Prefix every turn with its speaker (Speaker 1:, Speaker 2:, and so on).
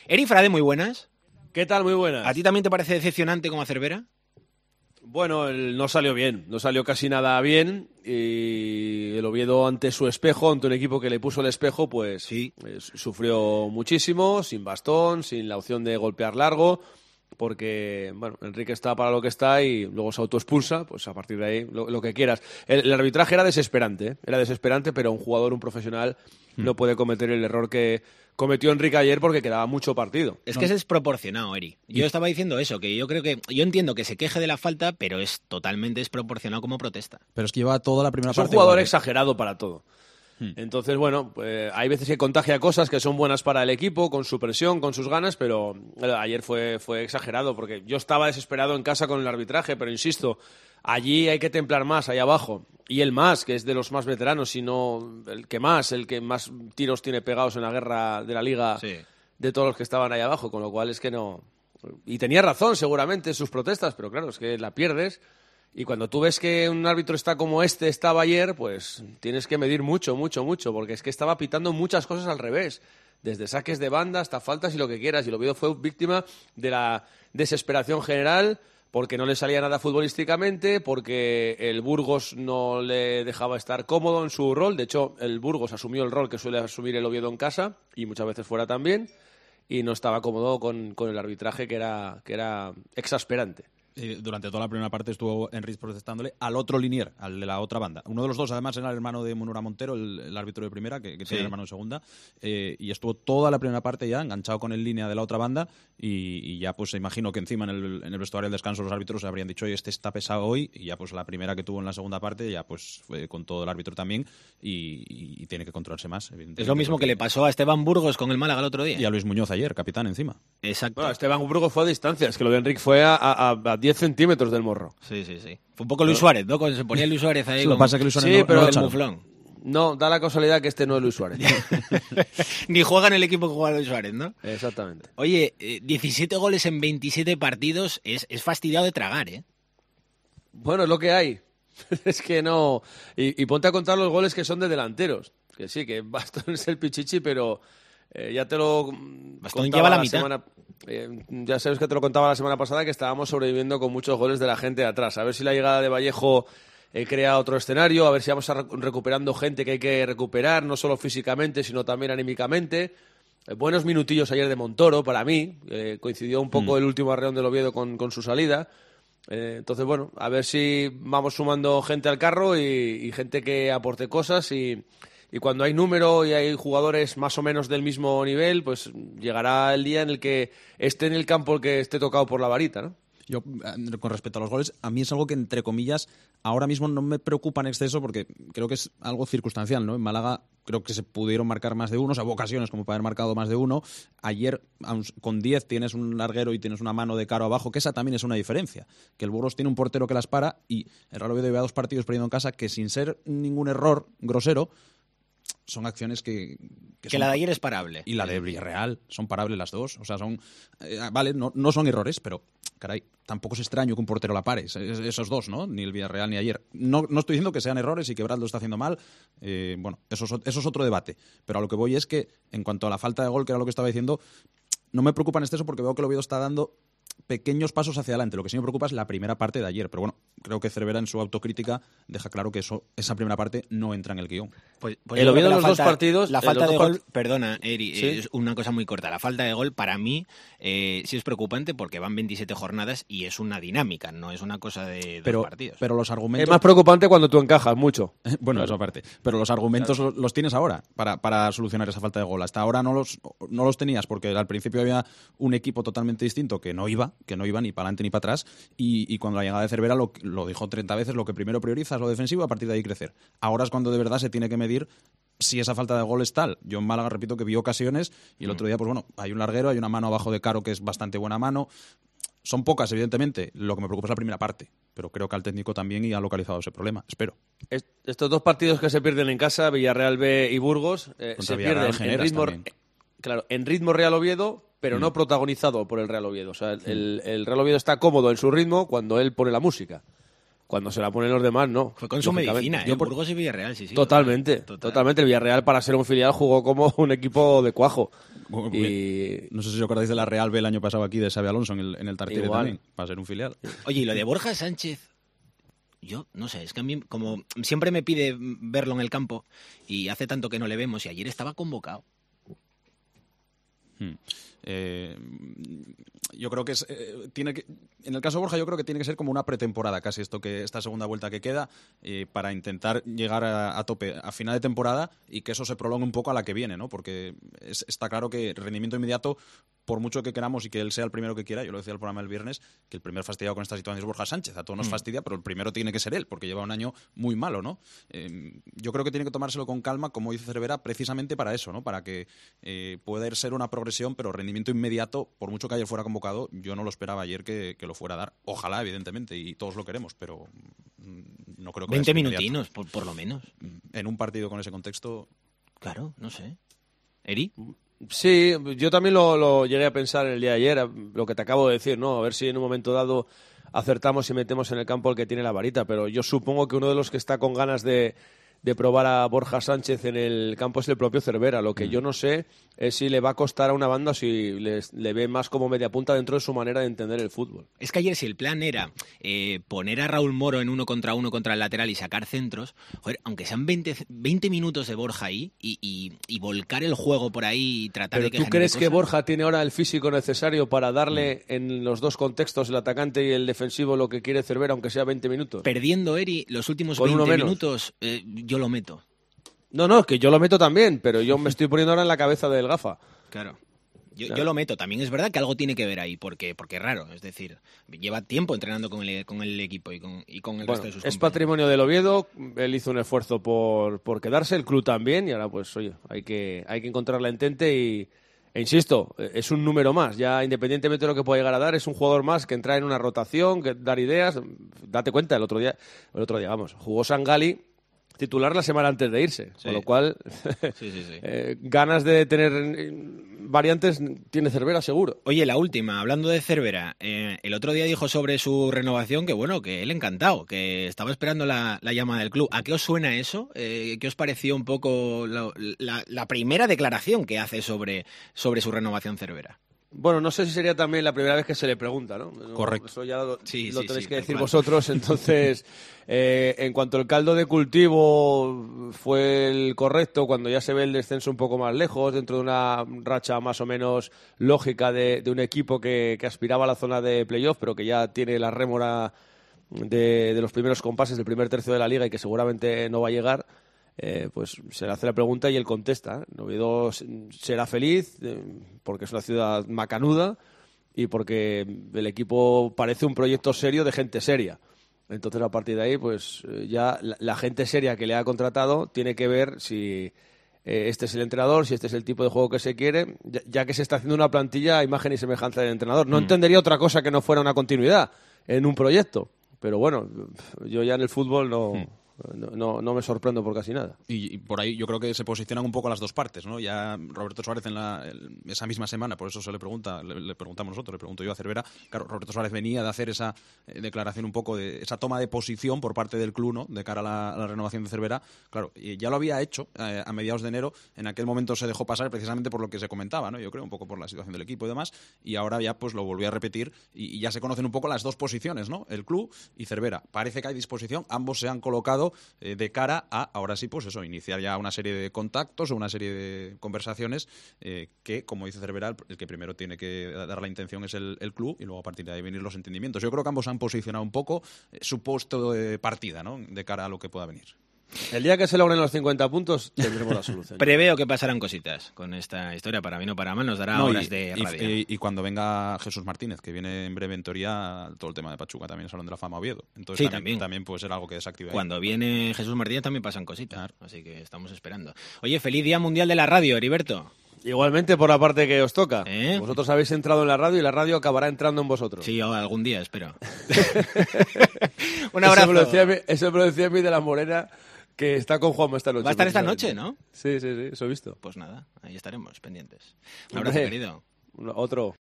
Speaker 1: Eri Frade, muy buenas.
Speaker 2: ¿Qué tal? Muy buenas.
Speaker 1: ¿A ti también te parece decepcionante como a Cervera?
Speaker 2: Bueno, no salió bien, no salió casi nada bien y el Oviedo ante su espejo, ante un equipo que le puso el espejo, pues
Speaker 1: sí.
Speaker 2: Sufrió muchísimo, sin bastón, sin la opción de golpear largo, porque bueno, Enrique está para lo que está y luego se autoexpulsa, pues a partir de ahí lo que quieras. El arbitraje era desesperante, pero un jugador, un profesional, no puede cometer el error que cometió Enrique ayer porque quedaba mucho partido.
Speaker 1: Es que es desproporcionado, Eri. Yo estaba diciendo eso, que yo entiendo que se queje de la falta, pero es totalmente desproporcionado como protesta.
Speaker 3: Pero es que lleva toda la primera parte.
Speaker 2: Es un jugador exagerado para todo. Entonces, bueno, pues hay veces que contagia cosas que son buenas para el equipo, con su presión, con sus ganas, pero ayer fue exagerado, porque yo estaba desesperado en casa con el arbitraje, pero insisto, allí hay que templar más, ahí abajo. Y el más, que es de los más veteranos, sino el que más tiros tiene pegados en la guerra de la Liga, sí, de todos los que estaban ahí abajo, con lo cual es que no... Y tenía razón, seguramente, en sus protestas, pero claro, es que la pierdes. Y cuando tú ves que un árbitro está como estaba ayer, pues tienes que medir mucho, porque es que estaba pitando muchas cosas al revés, desde saques de banda hasta faltas y lo que quieras. Y el Oviedo fue víctima de la desesperación general, porque no le salía nada futbolísticamente, porque el Burgos no le dejaba estar cómodo en su rol. De hecho, el Burgos asumió el rol que suele asumir el Oviedo en casa, y muchas veces fuera también, y no estaba cómodo con el arbitraje, que era exasperante.
Speaker 3: Durante toda la primera parte estuvo Enrique protestándole al otro linier, al de la otra banda. Uno de los dos, además, era el hermano de Munura Montero, el árbitro de primera, que tiene hermano de segunda, y estuvo toda la primera parte ya enganchado con el línea de la otra banda, y ya pues imagino que encima en el vestuario del descanso los árbitros habrían dicho, oye, este está pesado hoy, y ya pues la primera que tuvo en la segunda parte ya pues fue con todo el árbitro también, y tiene que controlarse más, evidentemente.
Speaker 1: Es lo mismo que le pasó a Esteban Burgos con el Málaga el otro día.
Speaker 3: Y a Luis Muñoz ayer, capitán encima.
Speaker 1: Exacto.
Speaker 2: Bueno, Esteban Burgos fue a distancia, es que lo de Enrique fue a 10 centímetros del morro.
Speaker 1: Sí. Fue un poco Luis Suárez, ¿no? Cuando se ponía Luis Suárez ahí.
Speaker 3: Sí, lo pasa que Luis Suárez
Speaker 2: pero
Speaker 1: el muflón.
Speaker 2: No, da la casualidad que este no es Luis Suárez.
Speaker 1: Ni juega en el equipo que juega Luis Suárez, ¿no?
Speaker 2: Exactamente.
Speaker 1: Oye, 17 goles en 27 partidos es fastidiado de tragar, ¿eh?
Speaker 2: Bueno, es lo que hay. Es que no... Y ponte a contar los goles que son de delanteros. Que sí, que Bastón es el pichichi, pero... ya te lo
Speaker 1: Bastón lleva la mitad.
Speaker 2: Ya sabes que te lo contaba la semana pasada, que estábamos sobreviviendo con muchos goles de la gente de atrás. A ver si la llegada de Vallejo crea otro escenario, a ver si vamos recuperando gente que hay que recuperar, no solo físicamente, sino también anímicamente. Buenos minutillos ayer de Montoro, para mí. Coincidió un poco el último arreón del Oviedo con su salida. Entonces, bueno, a ver si vamos sumando gente al carro y gente que aporte cosas y cuando hay número y hay jugadores más o menos del mismo nivel, pues llegará el día en el que esté en el campo el que esté tocado por la varita, ¿no?
Speaker 3: Yo, con respecto a los goles, a mí es algo que, entre comillas, ahora mismo no me preocupa en exceso porque creo que es algo circunstancial, ¿no? En Málaga creo que se pudieron marcar más de uno, o sea, hubo ocasiones como para haber marcado más de uno. Ayer, con 10 tienes un larguero y tienes una mano de Caro abajo, que esa también es una diferencia. Que el Burgos tiene un portero que las para y el Real Oviedo lleva 2 partidos perdiendo en casa que, sin ser ningún error grosero, son acciones que
Speaker 1: la de ayer es parable.
Speaker 3: Y la de Villarreal son parables las dos. O sea, son... vale, no son errores, pero, caray, tampoco es extraño que un portero la pare. Esos dos, ¿no? Ni el Villarreal ni ayer. No estoy diciendo que sean errores y que Brad lo está haciendo mal. Bueno, eso es otro debate. Pero a lo que voy es que, en cuanto a la falta de gol, que era lo que estaba diciendo, no me preocupa en exceso porque veo que el Oviedo está dando pequeños pasos hacia adelante. Lo que sí me preocupa es la primera parte de ayer. Pero bueno, creo que Cervera en su autocrítica deja claro que esa primera parte no entra en el guión.
Speaker 1: Pues
Speaker 2: el Oviedo en los dos partidos...
Speaker 1: La falta de gol, perdona, Eri, ¿sí? Es una cosa muy corta. La falta de gol, para mí, sí es preocupante porque van 27 jornadas y es una dinámica, no es una cosa de dos partidos.
Speaker 3: Pero los argumentos...
Speaker 2: Es más preocupante cuando tú encajas mucho.
Speaker 3: Bueno, eso aparte. Pero los argumentos los tienes ahora para solucionar esa falta de gol. Hasta ahora no los tenías porque al principio había un equipo totalmente distinto que no iba ni para adelante ni para atrás, y cuando la llegada de Cervera lo dijo 30 veces, lo que primero prioriza es lo defensivo, a partir de ahí crecer. Ahora es cuando de verdad se tiene que medir si esa falta de gol es tal. Yo en Málaga, repito, que vi ocasiones y el otro día, pues bueno, hay un larguero, hay una mano abajo de Caro que es bastante buena mano. Son pocas, evidentemente. Lo que me preocupa es la primera parte, pero creo que al técnico también y ha localizado ese problema. Espero.
Speaker 2: Estos dos partidos que se pierden en casa, Villarreal B y Burgos, se pierden en ritmo... Claro, en ritmo Real Oviedo, pero no protagonizado por el Real Oviedo. O sea, el Real Oviedo está cómodo en su ritmo cuando él pone la música. Cuando se la ponen los demás, no.
Speaker 1: Fue con su medicina, Burgos y Villarreal, sí.
Speaker 2: Totalmente. El Villarreal, para ser un filial, jugó como un equipo de cuajo.
Speaker 3: Y no sé si os acordáis de la Real B el año pasado aquí, de Xabi Alonso en el Tartiere también, para ser un filial.
Speaker 1: Oye, y lo de Borja Sánchez, yo no sé, es que a mí como siempre me pide verlo en el campo y hace tanto que no le vemos y ayer estaba convocado.
Speaker 3: Yo creo que en el caso de Borja yo creo que tiene que ser como una pretemporada casi esta segunda vuelta que queda para intentar llegar a tope a final de temporada y que eso se prolongue un poco a la que viene, ¿no? Porque está claro que rendimiento inmediato, por mucho que queramos y que él sea el primero que quiera, yo lo decía en el programa el viernes, que el primer fastidiado con esta situación es Borja Sánchez, a todos nos fastidia, pero el primero tiene que ser él, porque lleva un año muy malo, ¿no? Yo creo que tiene que tomárselo con calma, como dice Cervera, precisamente para eso, ¿no? Para que pueda ser una progresión, pero rendimiento inmediato, por mucho que ayer fuera convocado, yo no lo esperaba ayer que lo fuera a dar. Ojalá, evidentemente, y todos lo queremos, pero no creo que
Speaker 1: 20 minutinos, por lo menos.
Speaker 3: En un partido con ese contexto...
Speaker 1: Claro, no sé. ¿Eri?
Speaker 2: Sí, yo también lo llegué a pensar el día de ayer, lo que te acabo de decir, ¿no? A ver si en un momento dado acertamos y metemos en el campo el que tiene la varita, pero yo supongo que uno de los que está con ganas de probar a Borja Sánchez en el campo es el propio Cervera. Lo que yo no sé es si le va a costar a una banda o si le ve más como media punta dentro de su manera de entender el fútbol.
Speaker 1: Es que ayer si el plan era poner a Raúl Moro en uno contra el lateral y sacar centros, joder, aunque sean 20 minutos de Borja ahí y volcar el juego por ahí y tratar de que...
Speaker 2: ¿Tú crees que Borja tiene ahora el físico necesario para darle en los dos contextos, el atacante y el defensivo, lo que quiere Cervera, aunque sea 20 minutos?
Speaker 1: Perdiendo Eri los últimos 20 minutos, yo lo meto.
Speaker 2: No, que yo lo meto también, pero yo me estoy poniendo ahora en la cabeza del Gafa.
Speaker 1: Claro. Yo lo meto. También es verdad que algo tiene que ver ahí, porque es raro. Es decir, lleva tiempo entrenando con el equipo y con el resto de sus compañeros.
Speaker 2: Es patrimonio del Oviedo. Él hizo un esfuerzo por quedarse, el club también, y ahora pues oye, hay que encontrar la entente e insisto, es un número más. Ya independientemente de lo que pueda llegar a dar, es un jugador más que entra en una rotación, que dar ideas. Date cuenta, el otro día, jugó Sangali titular la semana antes de irse,
Speaker 1: sí.
Speaker 2: Con lo cual
Speaker 1: sí.
Speaker 2: Ganas de tener variantes tiene Cervera seguro.
Speaker 1: Oye, la última, hablando de Cervera, el otro día dijo sobre su renovación que él encantado, que estaba esperando la llamada del club. ¿A qué os suena eso? ¿Qué os pareció un poco la primera declaración que hace sobre su renovación Cervera?
Speaker 2: Bueno, no sé si sería también la primera vez que se le pregunta, ¿no?
Speaker 3: Correcto.
Speaker 2: Eso ya lo tenéis que decir
Speaker 1: cual.
Speaker 2: vosotros. Entonces, en cuanto el caldo de cultivo fue el correcto, cuando ya se ve el descenso un poco más lejos, dentro de una racha más o menos lógica de un equipo que aspiraba a la zona de playoff, pero que ya tiene la rémora de los primeros compases del primer tercio de la liga y que seguramente no va a llegar, pues se le hace la pregunta y él contesta. Oviedo será feliz porque es una ciudad macanuda y porque el equipo parece un proyecto serio de gente seria. Entonces, a partir de ahí, pues ya la gente seria que le ha contratado tiene que ver si este es el entrenador, si este es el tipo de juego que se quiere, ya que se está haciendo una plantilla a imagen y semejanza del entrenador. No entendería otra cosa que no fuera una continuidad en un proyecto. Pero bueno, yo ya en el fútbol no me sorprendo por casi nada.
Speaker 3: Y por ahí yo creo que se posicionan un poco las dos partes, ¿no? Ya Roberto Suárez esa misma semana, por eso se le preguntamos nosotros, le pregunto yo a Cervera. Claro, Roberto Suárez venía de hacer esa declaración un poco de esa toma de posición por parte del club, ¿no? De cara a la renovación de Cervera. Claro, y ya lo había hecho a mediados de enero. En aquel momento se dejó pasar precisamente por lo que se comentaba, ¿no? Yo creo un poco por la situación del equipo y demás. Y ahora ya pues lo volvió a repetir y ya se conocen un poco las dos posiciones, ¿no? El club y Cervera. Parece que hay disposición, ambos se han colocado de cara a, ahora sí, pues eso, iniciar ya una serie de contactos o una serie de conversaciones que, como dice Cervera, el que primero tiene que dar la intención es el club y luego a partir de ahí venir los entendimientos. Yo creo que ambos han posicionado un poco su puesto de partida, ¿no? De cara a lo que pueda venir.
Speaker 2: El día que se logren los 50 puntos tendremos la solución.
Speaker 1: Preveo que pasarán cositas con esta historia, para bien o para mal, nos dará horas de radio.
Speaker 3: Y cuando venga Jesús Martínez, que viene en breve en teoría, todo el tema de Pachuca, también Salón de la Fama Oviedo. Entonces
Speaker 1: sí,
Speaker 3: también puede ser algo que desactive.
Speaker 1: Cuando viene Jesús Martínez también pasan cositas, claro. Así que estamos esperando. Oye, feliz Día Mundial de la Radio, Heriberto.
Speaker 2: Igualmente por la parte que os toca. Vosotros habéis entrado en la radio y la radio acabará entrando en vosotros.
Speaker 1: Sí, algún día, espero. Un abrazo.
Speaker 2: Eso me lo decía a mí de la Morena, que está con Juanma esta noche.
Speaker 1: Va a estar esta noche, ¿no?
Speaker 2: Sí, eso he visto.
Speaker 1: Pues nada, ahí estaremos, pendientes. Un abrazo, querido.
Speaker 2: Otro.